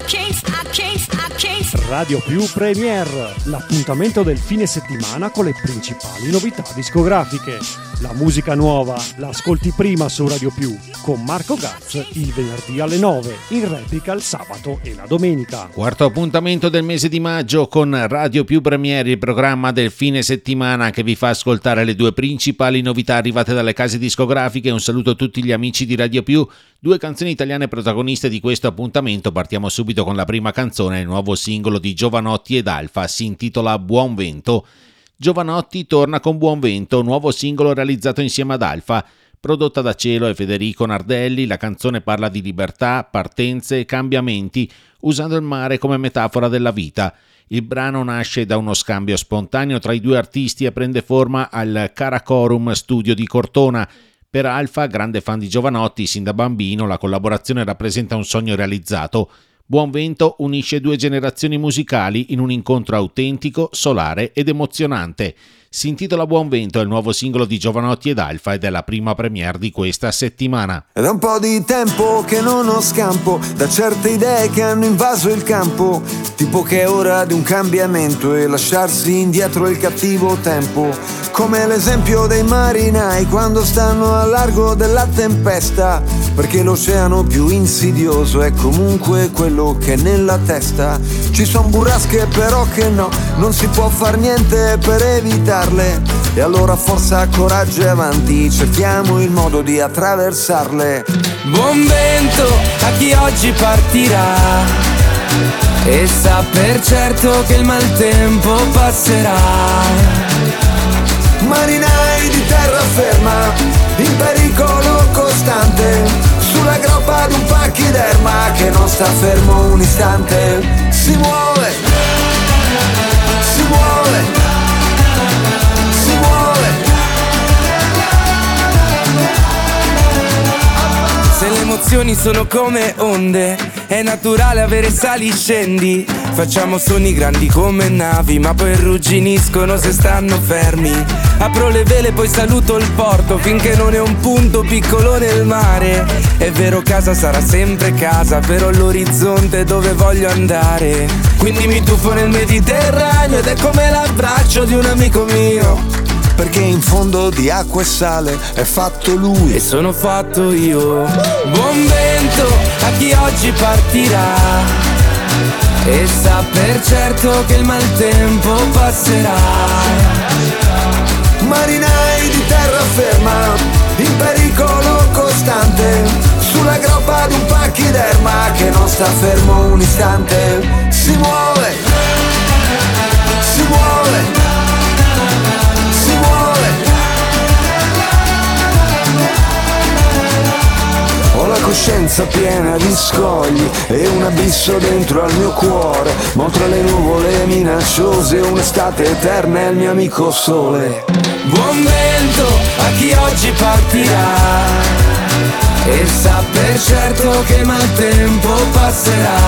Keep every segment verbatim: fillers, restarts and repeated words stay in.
Radio Più Premiere, l'appuntamento del fine settimana con le principali novità discografiche. La musica nuova la ascolti prima su Radio Più con Marco Gaz il venerdì alle nove, in replica il sabato e la domenica. Quarto appuntamento del mese di maggio con Radio Più Premiere, il programma del fine settimana che vi fa ascoltare le due principali novità arrivate dalle case discografiche. Un saluto a tutti gli amici di Radio Più. Due canzoni italiane protagoniste di questo appuntamento. Partiamo subito con la prima canzone, il nuovo singolo di Jovanotti ed Alfa, si intitola Buon Vento. Jovanotti torna con Buon Vento, nuovo singolo realizzato insieme ad Alfa, prodotta da Cielo e Federico Nardelli. La canzone parla di libertà, partenze e cambiamenti, usando il mare come metafora della vita. Il brano nasce da uno scambio spontaneo tra i due artisti e prende forma al Karakorum Studio di Cortona. Per Alfa, grande fan di Jovanotti sin da bambino, la collaborazione rappresenta un sogno realizzato. Buon Vento unisce due generazioni musicali in un incontro autentico, solare ed emozionante. Si intitola Buon Vento, è il nuovo singolo di Jovanotti ed Alfa ed è la prima premiere di questa settimana. È da un po' di tempo che non ho scampo da certe idee che hanno invaso il campo, tipo che è ora di un cambiamento e lasciarsi indietro il cattivo tempo, come l'esempio dei marinai quando stanno a largo della tempesta, perché l'oceano più insidioso è comunque quello che è nella testa. Ci son burrasche però che no, non si può far niente per evitarle, e allora forza, coraggio e avanti, cerchiamo il modo di attraversarle. Buon vento a chi oggi partirà e sa per certo che il maltempo passerà. Marinai di terraferma, in pericolo costante, sulla groppa di un pachiderma che non sta fermo un istante. Si muove, si muove, si muove. Se le emozioni sono come onde, è naturale avere sali e scendi. Facciamo sogni grandi come navi, ma poi rugginiscono se stanno fermi. Apro le vele, poi saluto il porto, finché non è un punto piccolo nel mare. È vero, casa sarà sempre casa, però l'orizzonte è dove voglio andare. Quindi mi tuffo nel Mediterraneo ed è come l'abbraccio di un amico mio, perché in fondo di acqua e sale è fatto lui e sono fatto io. Buon vento a chi oggi partirà e sa per certo che il maltempo passerà. Marinai di terraferma, in pericolo costante, sulla groppa di un pachiderma che non sta fermo un istante. Si muove, si muove, si muove. Ho la coscienza piena di scogli e un abisso dentro al mio cuore, ma tra le nuvole minacciose un'estate eterna è il mio amico sole. Buon vento a chi oggi partirà e sa per certo che il maltempo passerà.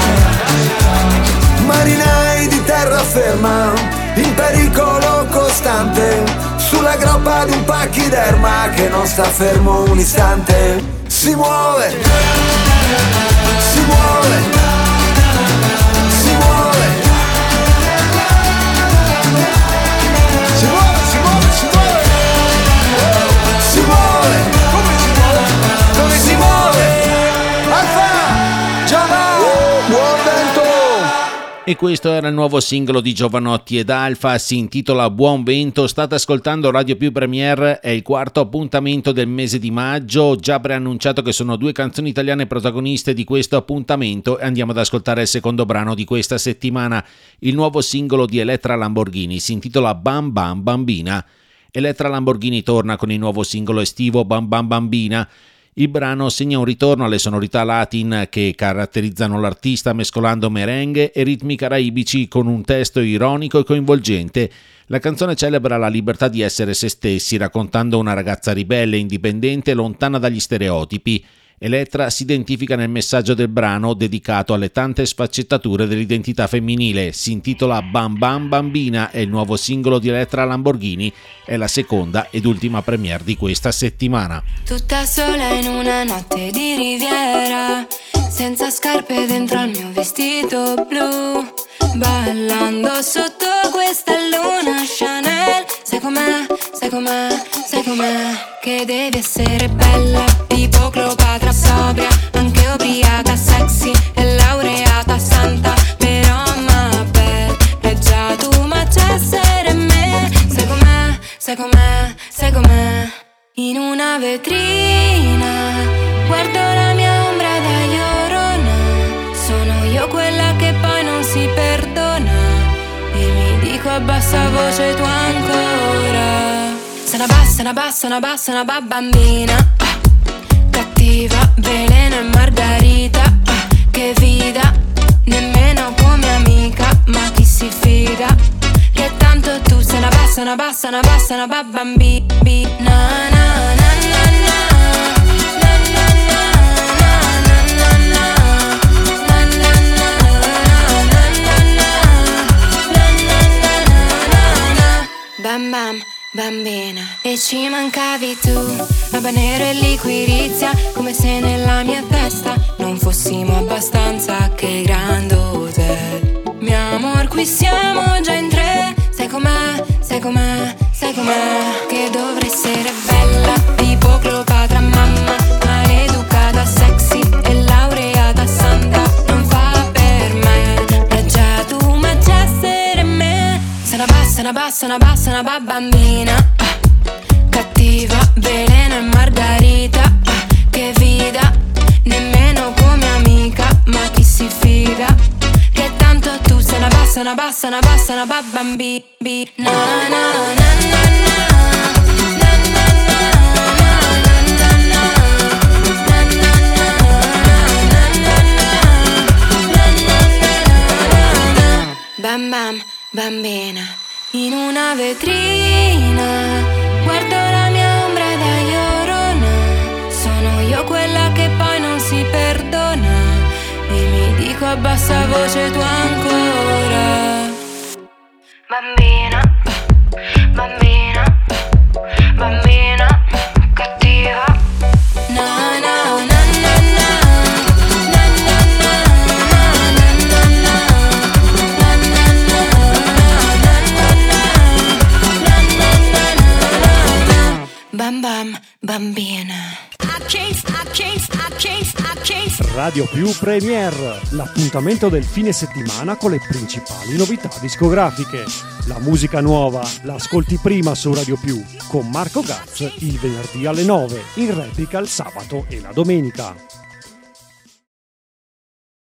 Marinai di terraferma, in pericolo costante, sulla groppa di un pachiderma che non sta fermo un istante. Si muove, si muove, si muove, si muove, si muove, si muove, si muove, come si muove, come si muove, Alfa, Giovanni, buon vento. E questo era il nuovo singolo di Jovanotti ed Alfa, si intitola Buon Vento. State ascoltando Radio Più Premiere, è il quarto appuntamento del mese di maggio. Ho già preannunciato che sono due canzoni italiane protagoniste di questo appuntamento e andiamo ad ascoltare il secondo brano di questa settimana, il nuovo singolo di Elettra Lamborghini, si intitola Bam Bam Bambina. Elettra Lamborghini torna con il nuovo singolo estivo Bam Bam Bambina. Il brano segna un ritorno alle sonorità latin che caratterizzano l'artista, mescolando merengue e ritmi caraibici con un testo ironico e coinvolgente. La canzone celebra la libertà di essere se stessi, raccontando una ragazza ribelle, indipendente e lontana dagli stereotipi. Elettra si identifica nel messaggio del brano dedicato alle tante sfaccettature dell'identità femminile. Si intitola Bam Bam Bambina, è il nuovo singolo di Elettra Lamborghini, è la seconda ed ultima premiere di questa settimana. Tutta sola in una notte di riviera, senza scarpe dentro al mio vestito blu, ballando sotto questa luna Chanel. Sai com'è, sai com'è, sai com'è, che devi essere bella, tipo Cleopatra, sobria, anche ubriaca, sexy e laureata, santa, però ma bella, è già tu, ma c'è essere me. Sai com'è, sai com'è, sai com'è, in una vetrina guardo la mia ombra da Llorona, sono io quella che poi non si perdona, e mi dico a bassa voce tu ancora. Sei una bassa, una bassa, una bassa, una ba- bambina, cattiva, veleno e margarita, che vita, nemmeno come amica, ma chi si fida, che tanto tu sei una bassa, una bassa, una bassa, una ba- bambina. Na, na, na, na, na. Bam bam, bambina, e ci mancavi tu, habanero e liquirizia, come se nella mia testa non fossimo abbastanza, che grande hotel. Mio amor, qui siamo già in tre, sai com'è, sai com'è, sai com'è, che dovrei essere bella, tipo Cleopatra, mamma, maleducata, sexy e laureata, santa, non fa per me, è già tu, ma c'è essere me. Sei una bassa, una bassa, una bassa, una ba- bambina, cattiva, veleno e margarita, che vita, nemmeno come amica, ma chi si fida, che tanto tu sei una bassa, una bassa, una bassa, una ba- bambina. Na na na na na. Bam bam, bambina, in una vetrina guardo la mia ombra da Llorona, sono io quella che poi non si perdona, e mi dico a bassa voce tu ancora. Bambina, bambina, bambina, cattiva. Na na na na na. Bam bam, bambina. Radio Più Premiere, l'appuntamento del fine settimana con le principali novità discografiche. La musica nuova la ascolti prima su Radio Più, con Marco Gaz il venerdì alle nove, in replica il sabato e la domenica.